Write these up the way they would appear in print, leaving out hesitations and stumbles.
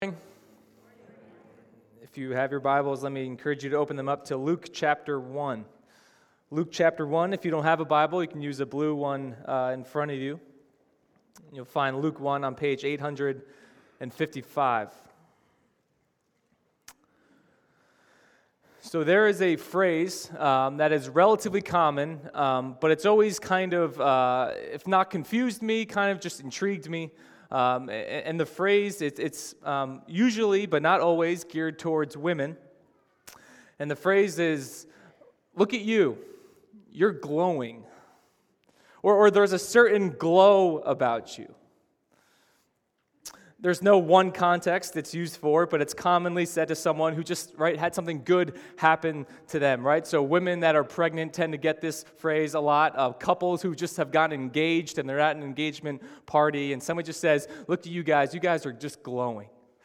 If you have your Bibles, let me encourage you to open them up to Luke chapter 1. Luke chapter 1, if you don't have a Bible, you can use a blue one in front of you. You'll find Luke 1 on page 855. So there is a phrase that is relatively common, but it's always kind of, if not confused me, kind of just intrigued me. And the phrase, it's usually, but not always, geared towards women. And the phrase is, look at you, you're glowing. Or there's a certain glow about you. There's no one context it's used for, but it's commonly said to someone who just, had something good happen to them, right? So women that are pregnant tend to get this phrase a lot. Couples who just have gotten engaged and they're at an engagement party, and someone just says, look at you guys are just glowing.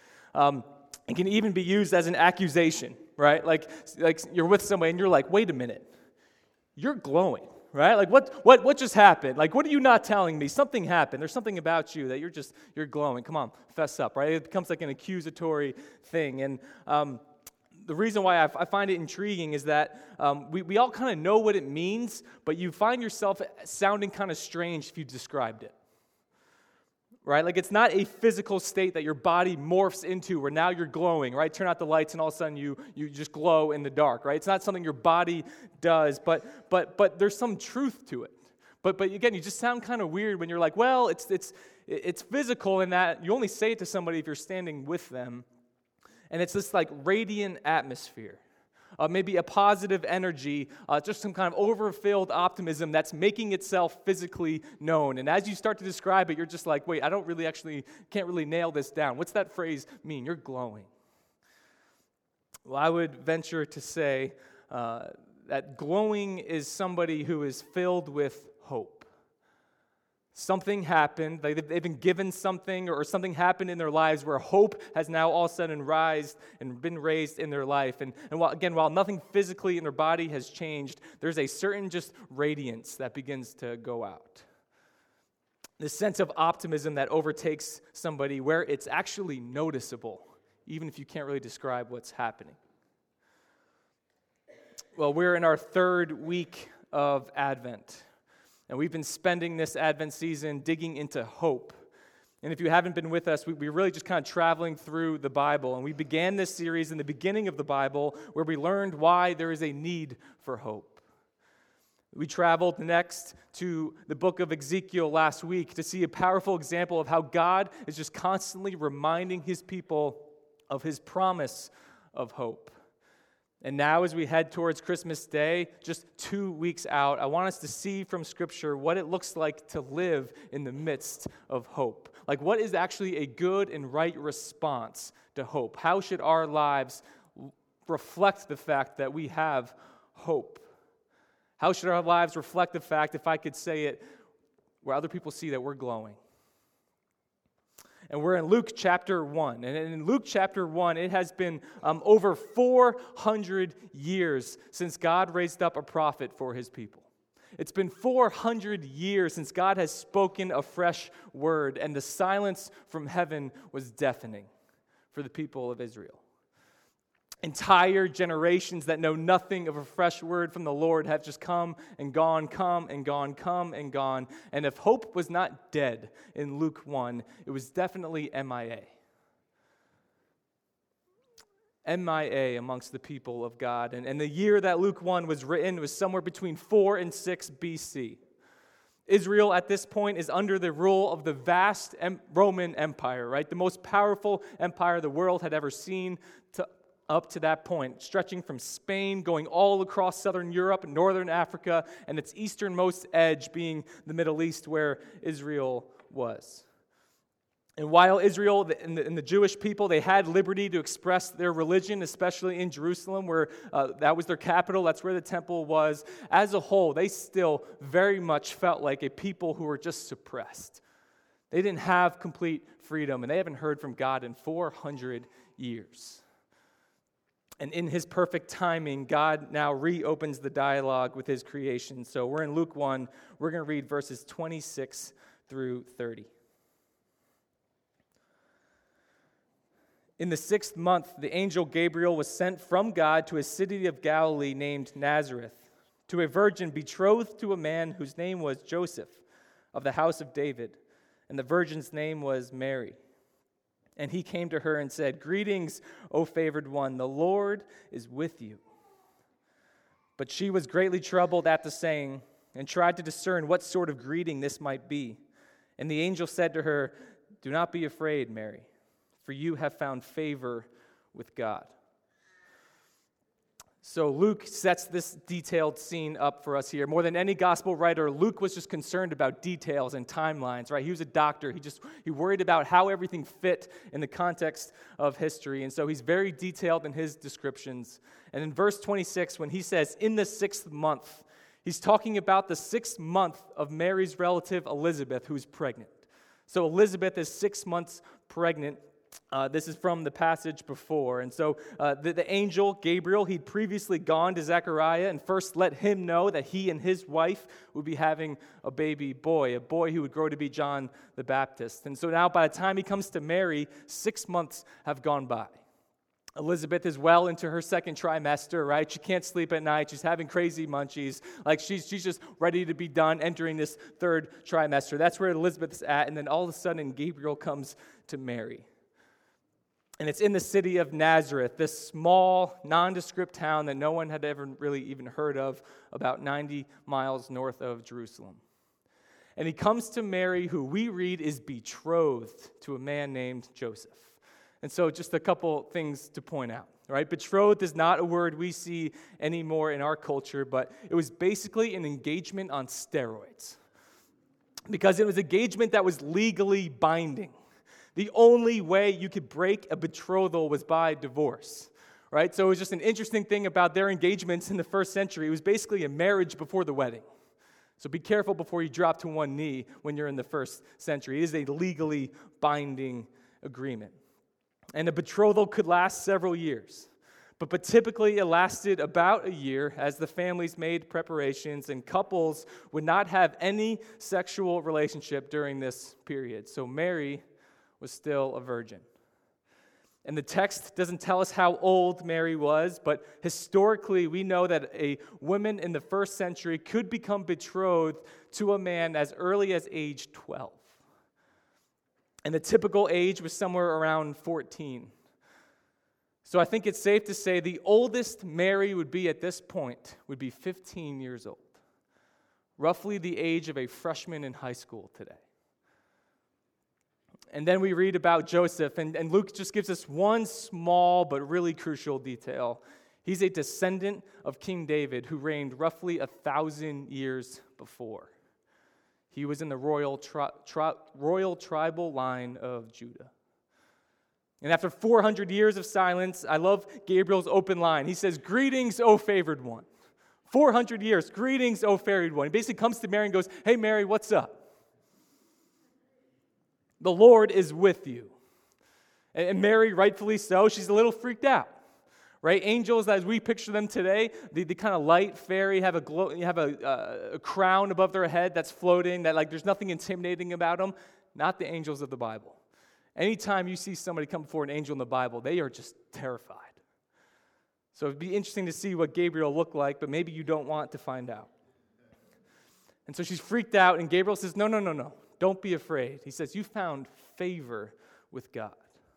It can even be used as an accusation, right? Like you're with somebody and you're like, wait a minute, you're glowing. Right? Like what just happened? Like what are you not telling me? Something happened. There's something about you that you're glowing. Come on, fess up, right? It becomes like an accusatory thing. And the reason why I find it intriguing is that we all kind of know what it means, but you find yourself sounding kind of strange if you described it. Right? Like it's not a physical state that your body morphs into where now you're glowing, right? Turn out the lights and all of a sudden you just glow in the dark, right? It's not something your body does, but there's some truth to it. But again, you just sound kind of weird when you're like, well, it's physical in that you only say it to somebody if you're standing with them. And it's this like radiant atmosphere. Maybe a positive energy, just some kind of overfilled optimism that's making itself physically known. And as you start to describe it, you're just like, wait, can't really nail this down. What's that phrase mean? You're glowing. Well, I would venture to say that glowing is somebody who is filled with hope. Something happened, they've been given something, or something happened in their lives where hope has now all of a sudden been raised in their life. And while nothing physically in their body has changed, there's a certain just radiance that begins to go out. This sense of optimism that overtakes somebody where it's actually noticeable, even if you can't really describe what's happening. Well, we're in our third week of Advent. And we've been spending this Advent season digging into hope. And if you haven't been with us, we're really just kind of traveling through the Bible. And we began this series in the beginning of the Bible where we learned why there is a need for hope. We traveled next to the book of Ezekiel last week to see a powerful example of how God is just constantly reminding his people of his promise of hope. And now as we head towards Christmas Day, just 2 weeks out, I want us to see from Scripture what it looks like to live in the midst of hope. Like what is actually a good and right response to hope? How should our lives reflect the fact that we have hope? How should our lives reflect the fact, if I could say it, where other people see that we're glowing? And we're in Luke chapter 1. And in Luke chapter 1, it has been over 400 years since God raised up a prophet for his people. It's been 400 years since God has spoken a fresh word, and the silence from heaven was deafening for the people of Israel. Entire generations that know nothing of a fresh word from the Lord have just come and gone, come and gone, come and gone. And if hope was not dead in Luke 1, it was definitely MIA. MIA amongst the people of God. And the year that Luke 1 was written was somewhere between 4 and 6 BC. Israel at this point is under the rule of the vast Roman Empire, right? The most powerful empire the world had ever seen up to that point, stretching from Spain, going all across southern Europe, northern Africa, and its easternmost edge being the Middle East where Israel was. And while Israel and the Jewish people, they had liberty to express their religion, especially in Jerusalem, where that was their capital, that's where the temple was, as a whole, they still very much felt like a people who were just suppressed. They didn't have complete freedom, and they haven't heard from God in 400 years. And in his perfect timing, God now reopens the dialogue with his creation. So we're in Luke 1. We're going to read verses 26 through 30. In the 6th month, the angel Gabriel was sent from God to a city of Galilee named Nazareth, to a virgin betrothed to a man whose name was Joseph, of the house of David, and the virgin's name was Mary. And he came to her and said, "Greetings, O favored one, the Lord is with you." But she was greatly troubled at the saying, and tried to discern what sort of greeting this might be. And the angel said to her, "Do not be afraid, Mary, for you have found favor with God." So Luke sets this detailed scene up for us here. More than any gospel writer, Luke was just concerned about details and timelines, right? He was a doctor. He worried about how everything fit in the context of history. And so he's very detailed in his descriptions. And in verse 26, when he says, "in the 6th month," he's talking about the 6th month of Mary's relative Elizabeth, who's pregnant. So Elizabeth is 6 months pregnant. This is from the passage before. And so the angel, Gabriel, he'd previously gone to Zechariah and first let him know that he and his wife would be having a baby boy, a boy who would grow to be John the Baptist. And so now by the time he comes to Mary, 6 months have gone by. Elizabeth is well into her 2nd trimester, right? She can't sleep at night. She's having crazy munchies. Like she's just ready to be done entering this 3rd trimester. That's where Elizabeth is at. And then all of a sudden, Gabriel comes to Mary. And it's in the city of Nazareth, this small, nondescript town that no one had ever really even heard of, about 90 miles north of Jerusalem. And he comes to Mary, who we read is betrothed to a man named Joseph. And so just a couple things to point out, right? Betrothed is not a word we see anymore in our culture, but it was basically an engagement on steroids. Because it was an engagement that was legally binding. The only way you could break a betrothal was by divorce, right? So it was just an interesting thing about their engagements in the 1st century. It was basically a marriage before the wedding. So be careful before you drop to one knee when you're in the 1st century. It is a legally binding agreement. And a betrothal could last several years. But typically it lasted about a year as the families made preparations and couples would not have any sexual relationship during this period. So Mary was still a virgin. And the text doesn't tell us how old Mary was, but historically we know that a woman in the 1st century could become betrothed to a man as early as age 12. And the typical age was somewhere around 14. So I think it's safe to say the oldest Mary would be at this point would be 15 years old, roughly the age of a freshman in high school today. And then we read about Joseph, and Luke just gives us one small but really crucial detail. He's a descendant of King David who reigned roughly 1,000 years before. He was in the royal tribal line of Judah. And after 400 years of silence, I love Gabriel's open line. He says, "Greetings, O favored one." 400 years, "Greetings, O favored one." He basically comes to Mary and goes, "Hey, Mary, what's up? The Lord is with you." And Mary, rightfully so, she's a little freaked out, right? Angels, as we picture them today, the kind of light, fairy, have a crown above their head that's floating, that like there's nothing intimidating about them. Not the angels of the Bible. Anytime you see somebody come before an angel in the Bible, they are just terrified. So it'd be interesting to see what Gabriel looked like, but maybe you don't want to find out. And so she's freaked out, and Gabriel says, No. Don't be afraid. He says, "You found favor with God."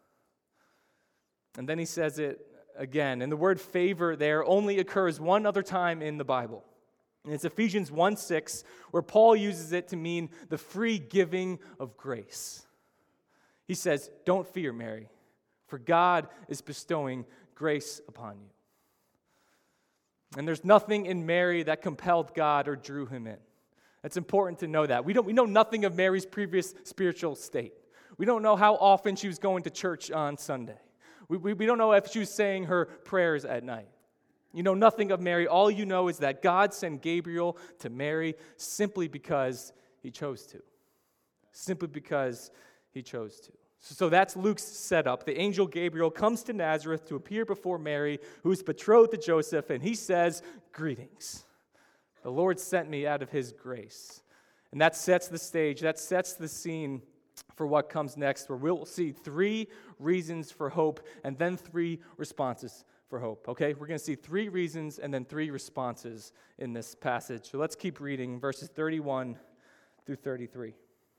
And then he says it again. And the word favor there only occurs one other time in the Bible. And it's Ephesians 1:6, where Paul uses it to mean the free giving of grace. He says, "Don't fear, Mary, for God is bestowing grace upon you." And there's nothing in Mary that compelled God or drew him in. It's important to know that. We know nothing of Mary's previous spiritual state. We don't know how often she was going to church on Sunday. We don't know if she was saying her prayers at night. You know nothing of Mary. All you know is that God sent Gabriel to Mary simply because he chose to. Simply because he chose to. So that's Luke's setup. The angel Gabriel comes to Nazareth to appear before Mary, who's betrothed to Joseph, and he says, "Greetings. The Lord sent me out of his grace." And that sets the stage, that sets the scene for what comes next, where we'll see 3 reasons for hope and then 3 responses for hope. Okay, we're going to see 3 reasons and then 3 responses in this passage. So let's keep reading verses 31 through 33.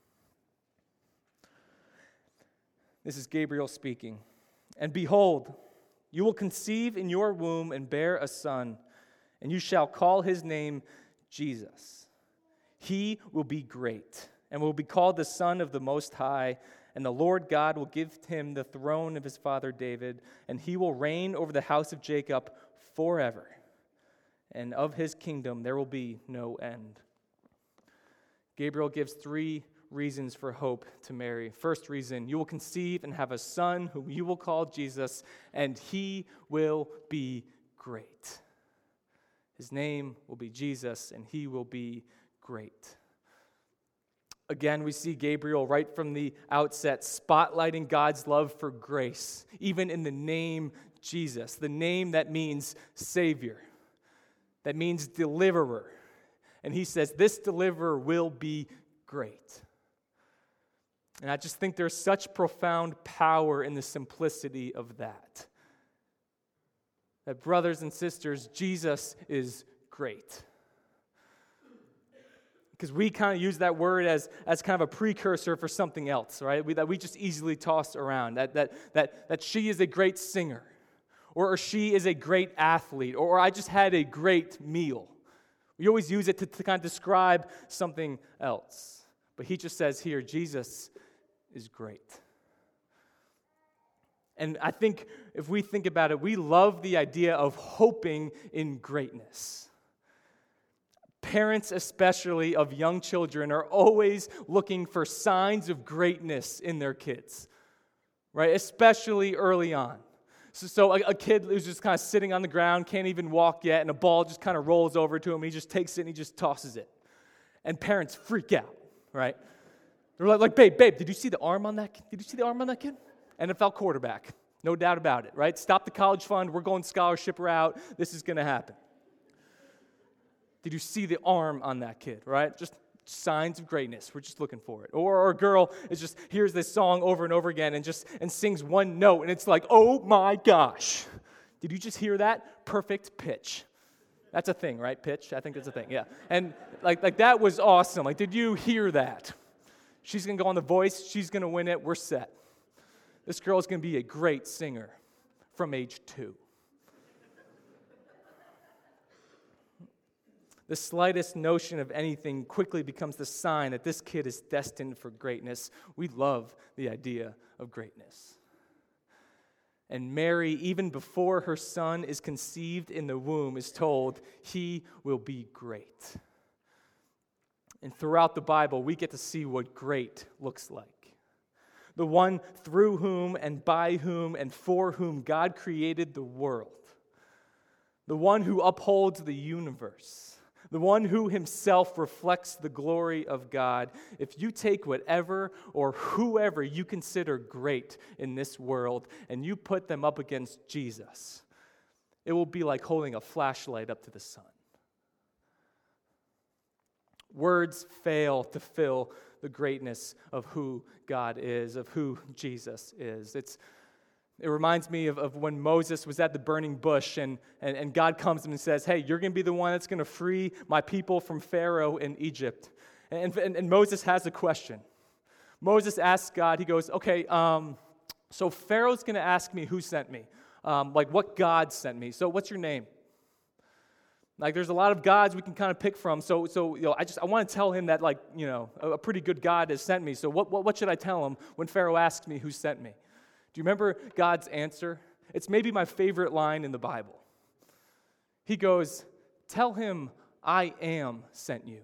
This is Gabriel speaking. And behold, you will conceive in your womb and bear a son, and you shall call his name Jesus. He will be great and will be called the Son of the Most High, and the Lord God will give him the throne of his father David, and he will reign over the house of Jacob forever, and of his kingdom there will be no end. Gabriel gives 3 reasons for hope to Mary. First reason, you will conceive and have a son whom you will call Jesus, and he will be great. His name will be Jesus, and he will be great. Again, we see Gabriel right from the outset spotlighting God's love for grace, even in the name Jesus, the name that means Savior, that means deliverer. And he says, this deliverer will be great. And I just think there's such profound power in the simplicity of that. That, brothers and sisters, Jesus is great. Because we kind of use that word as kind of a precursor for something else, right? That we just easily toss around. That she is a great singer, or she is a great athlete, or I just had a great meal. We always use it to kind of describe something else. But he just says here, Jesus is great. And I think if we think about it, we love the idea of hoping in greatness. Parents, especially of young children, are always looking for signs of greatness in their kids, right? Especially early on. So a kid who's just kind of sitting on the ground, can't even walk yet, and a ball just kind of rolls over to him, and he just takes it and he just tosses it. And parents freak out, right? They're like, babe, did you see the arm on that kid? Did you see the arm on that kid? NFL quarterback, no doubt about it, right? Stop the college fund, we're going scholarship route, this is going to happen. Did you see the arm on that kid, right? Just signs of greatness, we're just looking for it. Or a girl is just hears this song over and over again and sings one note, and it's like, oh my gosh, did you just hear that? Perfect pitch. That's a thing, right? Pitch, I think that's a thing, yeah. And like that was awesome. Like, did you hear that? She's going to go on The Voice. She's going to win it. We're set. This girl is going to be a great singer from age 2. The slightest notion of anything quickly becomes the sign that this kid is destined for greatness. We love the idea of greatness. And Mary, even before her son is conceived in the womb, is told he will be great. And throughout the Bible, we get to see what great looks like. The one through whom and by whom and for whom God created the world. The one who upholds the universe. The one who himself reflects the glory of God. If you take whatever or whoever you consider great in this world and you put them up against Jesus, it will be like holding a flashlight up to the sun. Words fail to fill the greatness of who God is, of who Jesus is. It reminds me of when Moses was at the burning bush and God comes to him and says, hey, you're going to be the one that's going to free my people from Pharaoh in Egypt. And Moses has a question. Moses asks God, he goes, okay, so Pharaoh's going to ask me who sent me, like what God sent me. So what's your name? Like, there's a lot of gods we can kind of pick from. So you know, I want to tell him that, like, you know, a pretty good God has sent me. So what should I tell him when Pharaoh asks me who sent me? Do you remember God's answer? It's maybe my favorite line in the Bible. He goes, tell him I am sent you.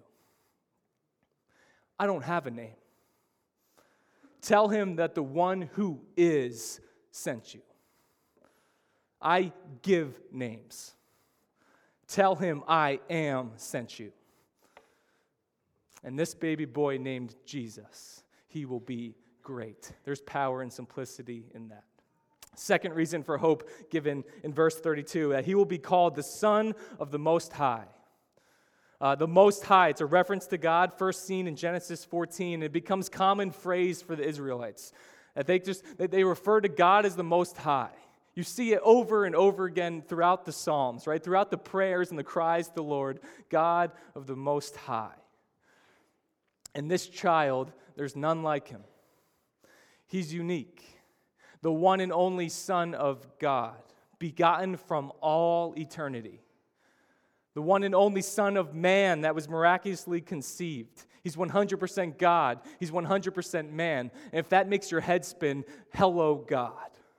I don't have a name. Tell him that the one who is sent you. I give names. Tell him I am sent you. And this baby boy named Jesus, he will be great. There's power and simplicity in that. Second reason for hope given in verse 32, that he will be called the Son of the Most High. The Most High, it's a reference to God, first seen in Genesis 14. It becomes common phrase for the Israelites. That they refer to God as the Most High. You see it over and over again throughout the Psalms, right? Throughout the prayers and the cries to the Lord, God of the Most High. And this child, there's none like him. He's unique. The one and only Son of God, begotten from all eternity. The one and only Son of man that was miraculously conceived. He's 100% God. He's 100% man. And if that makes your head spin, hello, God.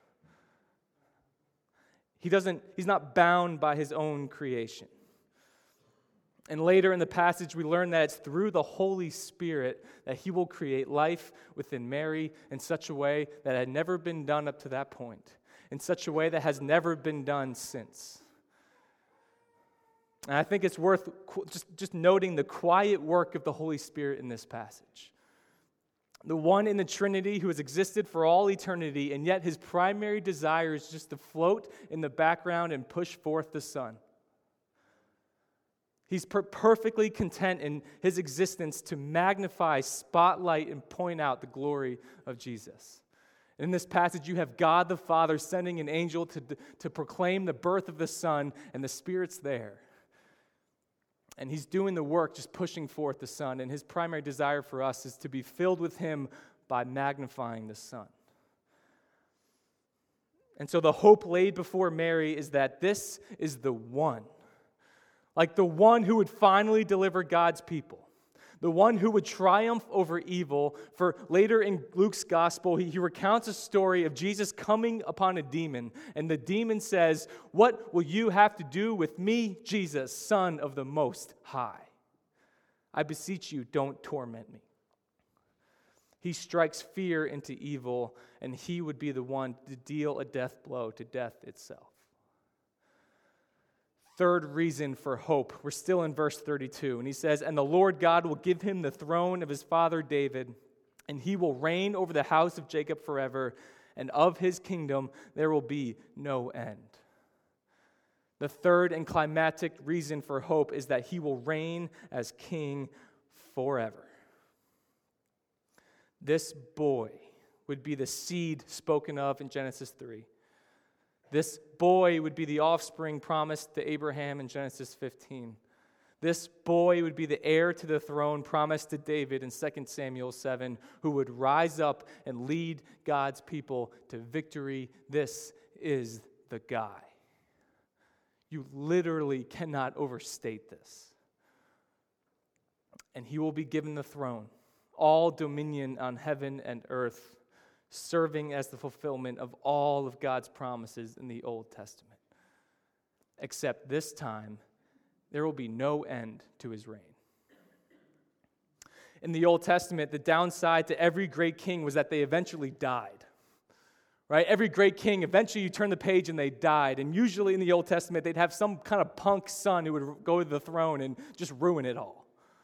He's not bound by his own creation. And later in the passage, we learn that it's through the Holy Spirit that he will create life within Mary in such a way that had never been done up to that point, in such a way that has never been done since. And I think it's worth just noting the quiet work of the Holy Spirit in this passage. The one in the Trinity who has existed for all eternity, and yet his primary desire is just to float in the background and push forth the Son. He's perfectly content in his existence to magnify, spotlight, and point out the glory of Jesus. In this passage, you have God the Father sending an angel to proclaim the birth of the Son, and the Spirit's there. And he's doing the work, just pushing forth the Son. And his primary desire for us is to be filled with him by magnifying the Son. And so the hope laid before Mary is that this is the one. Like the one who would finally deliver God's people. The one who would triumph over evil. For later in Luke's gospel, he recounts a story of Jesus coming upon a demon. And the demon says, "What will you have to do with me, Jesus, Son of the Most High? I beseech you, don't torment me." He strikes fear into evil, and he would be the one to deal a death blow to death itself. Third reason for hope. We're still in verse 32. And he says, "And the Lord God will give him the throne of his father David, and he will reign over the house of Jacob forever, and of his kingdom there will be no end." The third and climactic reason for hope is that he will reign as king forever. This boy would be the seed spoken of in Genesis 3. This boy would be the offspring promised to Abraham in Genesis 15. This boy would be the heir to the throne promised to David in 2 Samuel 7, who would rise up and lead God's people to victory. This is the guy. You literally cannot overstate this. And he will be given the throne, all dominion on heaven and earth, serving as the fulfillment of all of God's promises in the Old Testament. Except this time, there will be no end to his reign. In the Old Testament, the downside to every great king was that they eventually died. Right? Every great king, eventually you turn the page and they died. And usually in the Old Testament, they'd have some kind of punk son who would go to the throne and just ruin it all.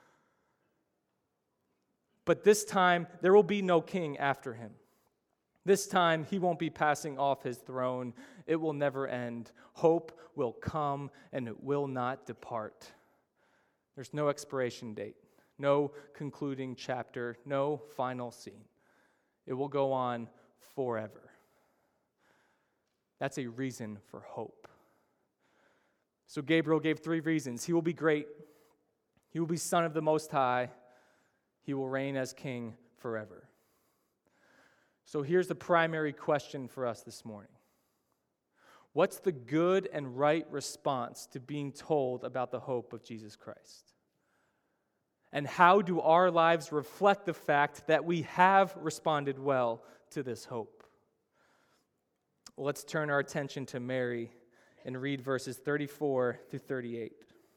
But this time, there will be no king after him. This time, he won't be passing off his throne. It will never end. Hope will come, and it will not depart. There's no expiration date, no concluding chapter, no final scene. It will go on forever. That's a reason for hope. So Gabriel gave 3 reasons. He will be great. He will be Son of the Most High. He will reign as king forever. So here's the primary question for us this morning. What's the good and right response to being told about the hope of Jesus Christ? And how do our lives reflect the fact that we have responded well to this hope? Well, let's turn our attention to Mary and read verses 34 through 38.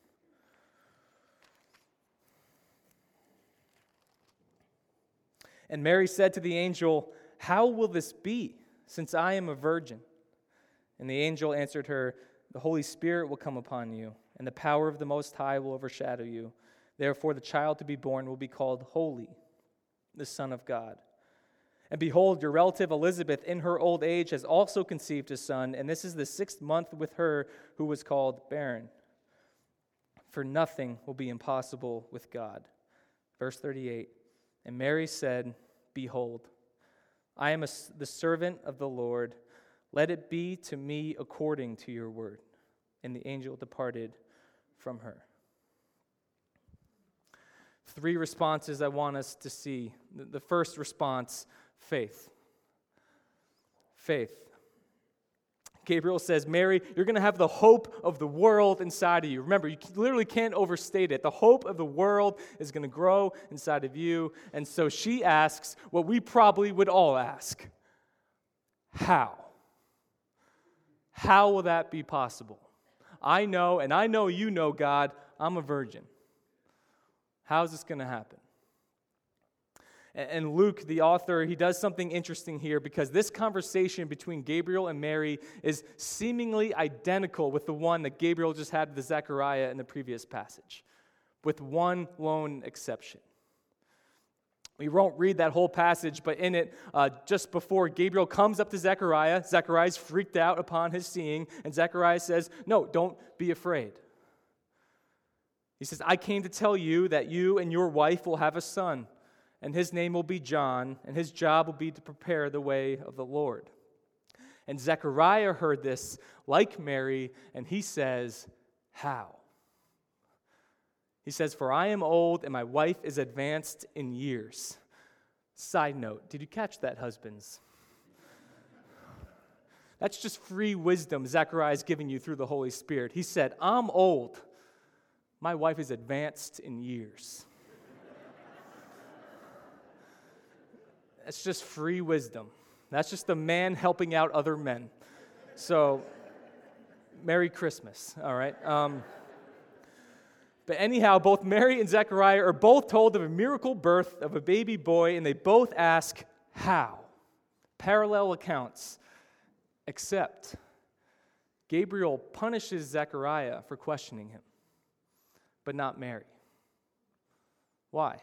And Mary said to the angel, "How will this be, since I am a virgin?" And the angel answered her, "The Holy Spirit will come upon you, and the power of the Most High will overshadow you. Therefore the child to be born will be called Holy, the Son of God. And behold, your relative Elizabeth in her old age has also conceived a son, and this is the 6th month with her who was called barren. for nothing will be impossible with God. Verse 38, and Mary said, Behold, I am the servant of the Lord. Let it be to me according to your word. And the angel departed from her. 3 responses I want us to see. The first response, faith. Faith. Gabriel says, Mary, you're going to have the hope of the world inside of you. Remember, you literally can't overstate it. The hope of the world is going to grow inside of you. And so she asks what we probably would all ask. How? How will that be possible? I know, and I know you know, God, I'm a virgin. How is this going to happen? And Luke, the author, he does something interesting here because this conversation between Gabriel and Mary is seemingly identical with the one that Gabriel just had with Zechariah in the previous passage, with one lone exception. We won't read that whole passage, but in it, just before Gabriel comes up to Zechariah, Zechariah's freaked out upon his seeing, and Zechariah says, no, don't be afraid. He says, I came to tell you that you and your wife will have a son, and his name will be John, and his job will be to prepare the way of the Lord. And Zechariah heard this, like Mary, and he says, how? He says, for I am old, and my wife is advanced in years. Side note, did you catch that, husbands? That's just free wisdom Zechariah is giving you through the Holy Spirit. He said, I'm old. My wife is advanced in years. That's just free wisdom. That's just a man helping out other men. So, Merry Christmas, all right? But anyhow, both Mary and Zechariah are both told of a miracle birth of a baby boy, and they both ask, how? Parallel accounts. Except, Gabriel punishes Zechariah for questioning him, but not Mary. Why?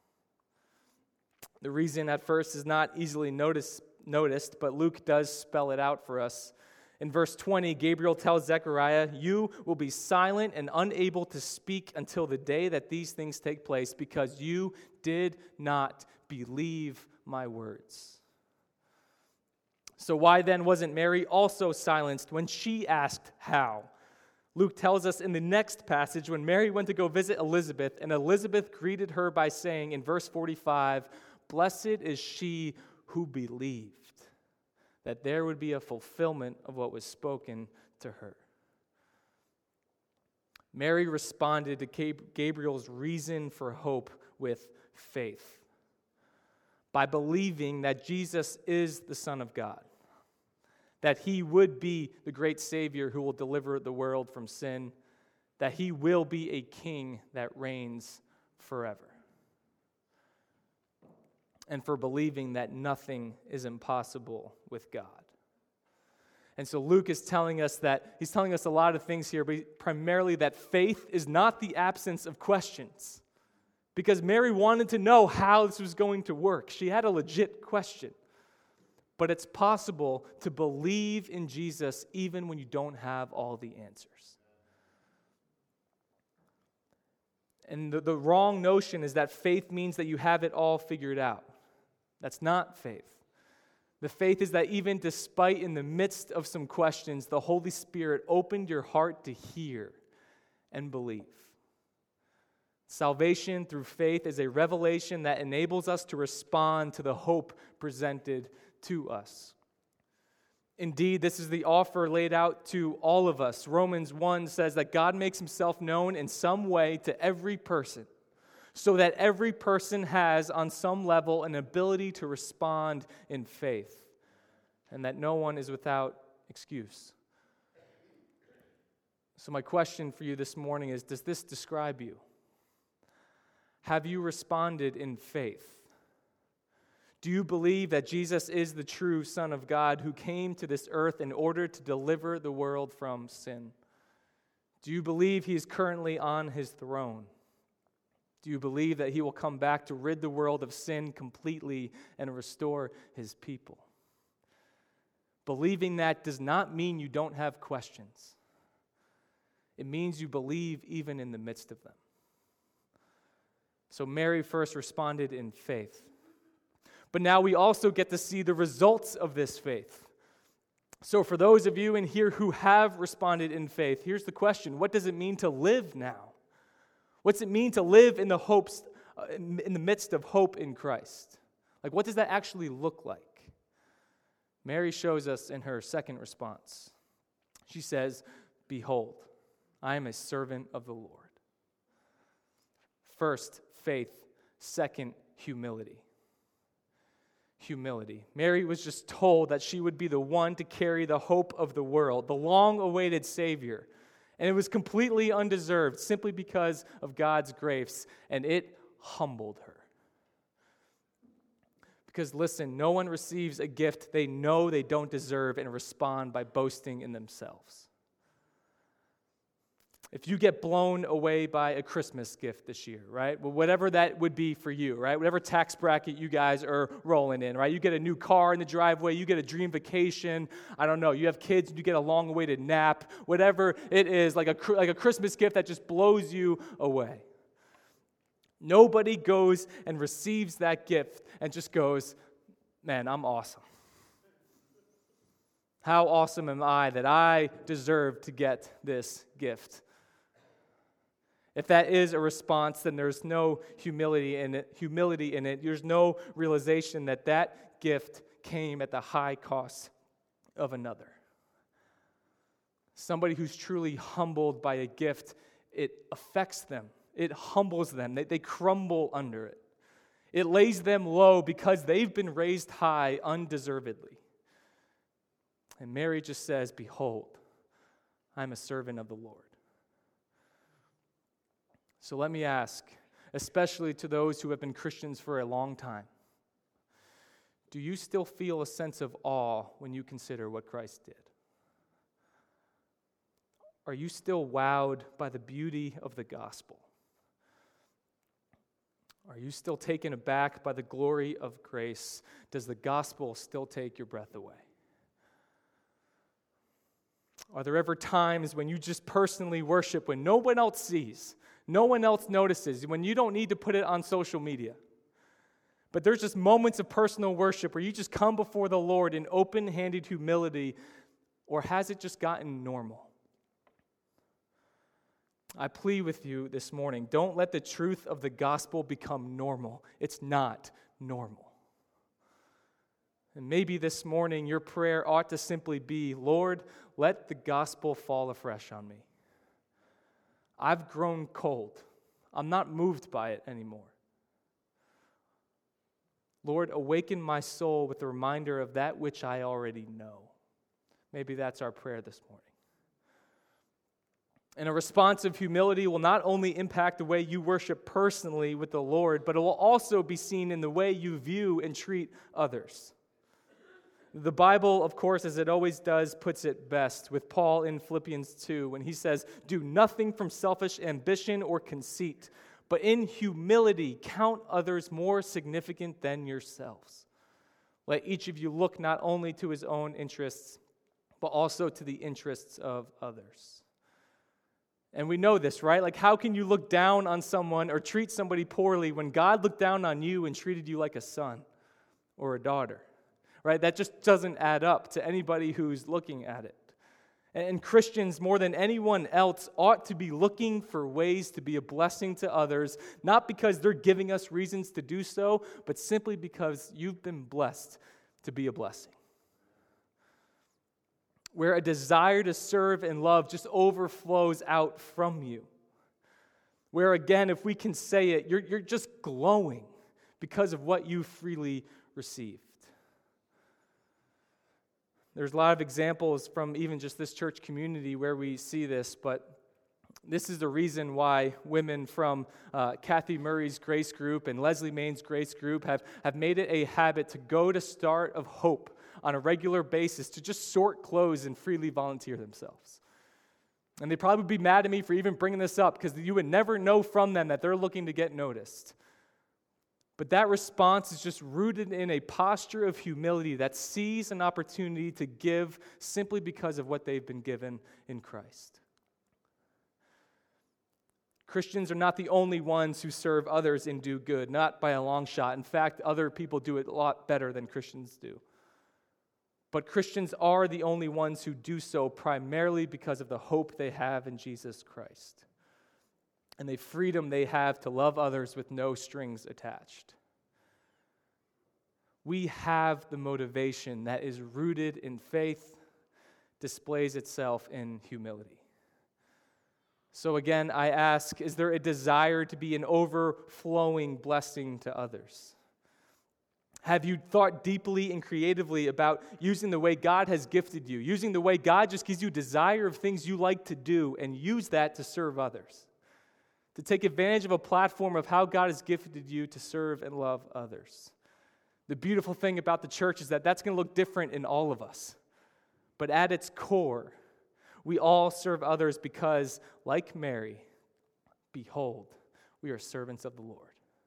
The reason at first is not easily noticed, but Luke does spell it out for us. In verse 20, Gabriel tells Zechariah, you will be silent and unable to speak until the day that these things take place, because you did not believe my words. So why then wasn't Mary also silenced when she asked how? Luke tells us in the next passage, when Mary went to go visit Elizabeth, and Elizabeth greeted her by saying in verse 45, blessed is she who believed, that there would be a fulfillment of what was spoken to her. Mary responded to Gabriel's reason for hope with faith, by believing that Jesus is the Son of God, that he would be the great Savior who will deliver the world from sin, that he will be a king that reigns forever. And for believing that nothing is impossible with God. And so Luke is telling us that, he's telling us a lot of things here, but primarily that faith is not the absence of questions. Because Mary wanted to know how this was going to work. She had a legit question. But it's possible to believe in Jesus even when you don't have all the answers. And the wrong notion is that faith means that you have it all figured out. That's not faith. The faith is that even despite in the midst of some questions, the Holy Spirit opened your heart to hear and believe. Salvation through faith is a revelation that enables us to respond to the hope presented to us. Indeed, this is the offer laid out to all of us. Romans 1 says that God makes himself known in some way to every person, so that every person has, on some level, an ability to respond in faith, and that no one is without excuse. So my question for you this morning is, does this describe you? Have you responded in faith? Do you believe that Jesus is the true Son of God who came to this earth in order to deliver the world from sin? Do you believe he is currently on his throne? Do you believe that he will come back to rid the world of sin completely and restore his people? Believing that does not mean you don't have questions. It means you believe even in the midst of them. So Mary first responded in faith. But now we also get to see the results of this faith. So for those of you in here who have responded in faith, here's the question: what does it mean to live now? What's it mean to live in the midst of hope in Christ? Like, what does that actually look like? Mary shows us in her second response. She says, "Behold, I am a servant of the Lord." First, faith. Second, humility. Humility. Mary was just told that she would be the one to carry the hope of the world, the long-awaited Savior. And it was completely undeserved, simply because of God's grace, and it humbled her. Because listen, no one receives a gift they know they don't deserve and respond by boasting in themselves. If you get blown away by a Christmas gift this year, right? Well, whatever that would be for you, right? Whatever tax bracket you guys are rolling in, right? You get a new car in the driveway, you get a dream vacation, I don't know, you have kids, you get a long-awaited nap, whatever it is, like a Christmas gift that just blows you away. Nobody goes and receives that gift and just goes, "Man, I'm awesome. How awesome am I that I deserve to get this gift?" If that is a response, then there's no humility in it. There's no realization that that gift came at the high cost of another. Somebody who's truly humbled by a gift, it affects them. It humbles them. They crumble under it. It lays them low because they've been raised high undeservedly. And Mary just says, "Behold, I'm a servant of the Lord." So let me ask, especially to those who have been Christians for a long time, do you still feel a sense of awe when you consider what Christ did? Are you still wowed by the beauty of the gospel? Are you still taken aback by the glory of grace? Does the gospel still take your breath away? Are there ever times when you just personally worship when no one else sees? No one else notices, when you don't need to put it on social media. But there's just moments of personal worship where you just come before the Lord in open-handed humility, or has it just gotten normal? I plead with you this morning, don't let the truth of the gospel become normal. It's not normal. And maybe this morning your prayer ought to simply be, "Lord, let the gospel fall afresh on me. I've grown cold. I'm not moved by it anymore. Lord, awaken my soul with the reminder of that which I already know." Maybe that's our prayer this morning. And a response of humility will not only impact the way you worship personally with the Lord, but it will also be seen in the way you view and treat others. The Bible, of course, as it always does, puts it best with Paul in Philippians 2 when he says, "Do nothing from selfish ambition or conceit, but in humility count others more significant than yourselves. Let each of you look not only to his own interests, but also to the interests of others." And we know this, right? Like, how can you look down on someone or treat somebody poorly when God looked down on you and treated you like a son or a daughter? Right? That just doesn't add up to anybody who's looking at it. And Christians, more than anyone else, ought to be looking for ways to be a blessing to others, not because they're giving us reasons to do so, but simply because you've been blessed to be a blessing. Where a desire to serve and love just overflows out from you. Where, again, if we can say it, you're just glowing because of what you freely received. There's a lot of examples from even just this church community where we see this, but this is the reason why women from Kathy Murray's Grace Group and Leslie Main's Grace Group have made it a habit to go to Start of Hope on a regular basis to just sort clothes and freely volunteer themselves. And they'd probably be mad at me for even bringing this up because you would never know from them that they're looking to get noticed. But that response is just rooted in a posture of humility that sees an opportunity to give simply because of what they've been given in Christ. Christians are not the only ones who serve others and do good, not by a long shot. In fact, other people do it a lot better than Christians do. But Christians are the only ones who do so primarily because of the hope they have in Jesus Christ and the freedom they have to love others with no strings attached. We have the motivation that is rooted in faith, displays itself in humility. So again, I ask, is there a desire to be an overflowing blessing to others? Have you thought deeply and creatively about using the way God has gifted you, using the way God just gives you desire of things you like to do, and use that to serve others? To take advantage of a platform of how God has gifted you to serve and love others. The beautiful thing about the church is that that's going to look different in all of us. But at its core, we all serve others because, like Mary, behold, we are servants of the Lord.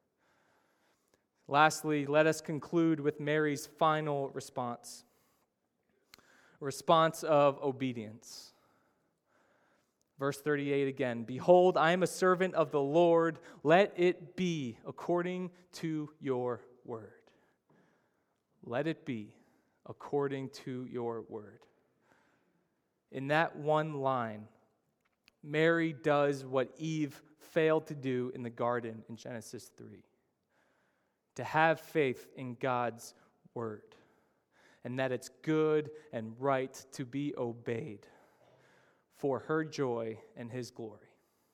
Lastly, let us conclude with Mary's final response, a response of obedience. Verse 38 again, behold, I am a servant of the Lord. Let it be according to your word. Let it be according to your word. In that one line, Mary does what Eve failed to do in the garden in Genesis 3. To have faith in God's word, and that it's good and right to be obeyed for her joy and his glory.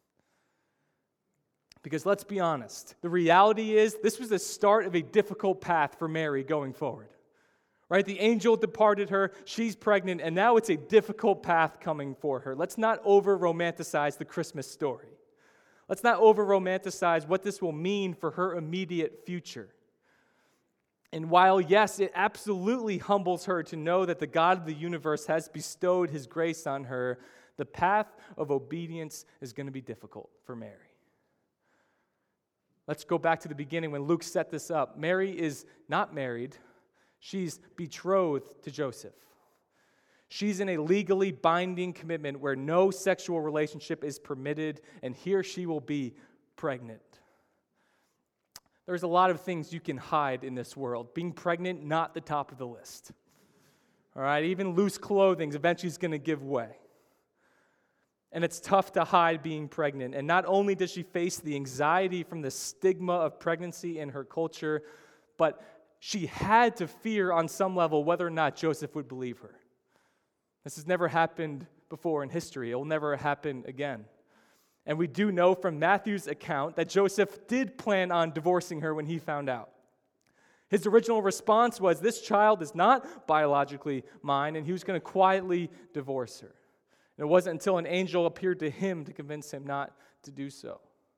Because let's be honest, the reality is this was the start of a difficult path for Mary going forward. Right? The angel departed her, she's pregnant, and now it's a difficult path coming for her. Let's not over-romanticize the Christmas story. Let's not over-romanticize what this will mean for her immediate future. And while, yes, it absolutely humbles her to know that the God of the universe has bestowed his grace on her, the path of obedience is going to be difficult for Mary. Let's go back to the beginning when Luke set this up. Mary is not married. She's betrothed to Joseph. She's in a legally binding commitment where no sexual relationship is permitted, and here she will be pregnant. There's a lot of things you can hide in this world. Being pregnant, not the top of the list. All right, even loose clothing eventually is going to give way. And it's tough to hide being pregnant. And not only does she face the anxiety from the stigma of pregnancy in her culture, but she had to fear on some level whether or not Joseph would believe her. This has never happened before in history. It will never happen again. And we do know from Matthew's account that Joseph did plan on divorcing her when he found out. His original response was, this child is not biologically mine, and he was going to quietly divorce her. And it wasn't until an angel appeared to him to convince him not to do so.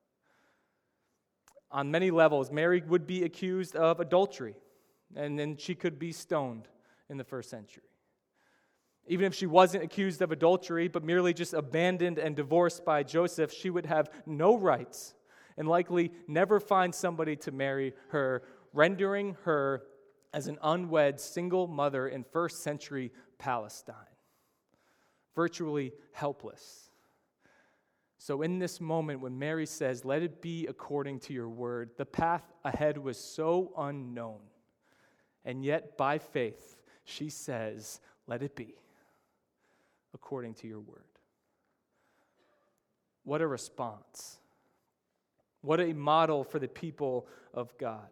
On many levels, Mary would be accused of adultery, and then she could be stoned in the first century. Even if she wasn't accused of adultery, but merely just abandoned and divorced by Joseph, she would have no rights and likely never find somebody to marry her, rendering her as an unwed single mother in first century Palestine, virtually helpless. So in this moment when Mary says, let it be according to your word, the path ahead was so unknown. And yet by faith, she says, let it be according to your word. What a response. What a model for the people of God.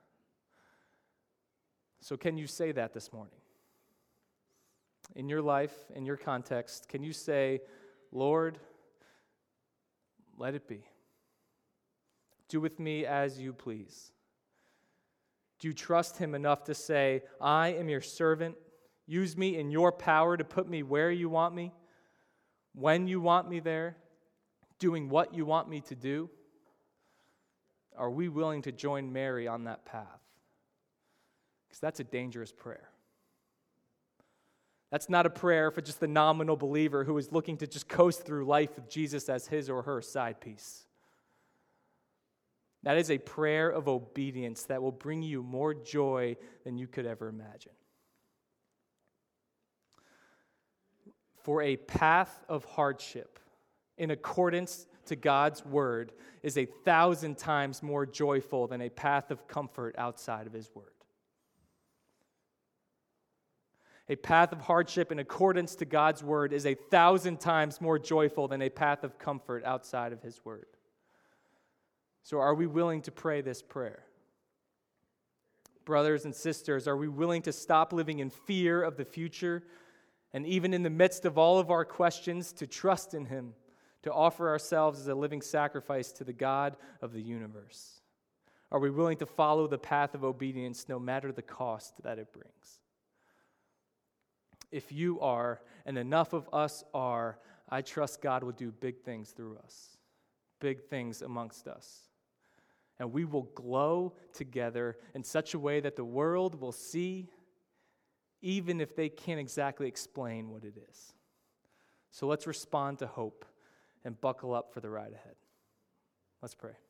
So can you say that this morning? In your life, in your context, can you say, Lord, let it be. Do with me as you please. Do you trust him enough to say, I am your servant. Use me in your power to put me where you want me, when you want me there, doing what you want me to do? Are we willing to join Mary on that path? Because that's a dangerous prayer. That's not a prayer for just the nominal believer who is looking to just coast through life with Jesus as his or her side piece. That is a prayer of obedience that will bring you more joy than you could ever imagine. For a path of hardship in accordance to God's word is 1,000 times more joyful than a path of comfort outside of his word. A path of hardship in accordance to God's word is 1,000 times more joyful than a path of comfort outside of his word. So are we willing to pray this prayer? Brothers and sisters, are we willing to stop living in fear of the future, and even in the midst of all of our questions, to trust in him, to offer ourselves as a living sacrifice to the God of the universe? Are we willing to follow the path of obedience no matter the cost that it brings? If you are, and enough of us are, I trust God will do big things through us, big things amongst us. And we will glow together in such a way that the world will see, even if they can't exactly explain what it is. So let's respond to hope and buckle up for the ride ahead. Let's pray.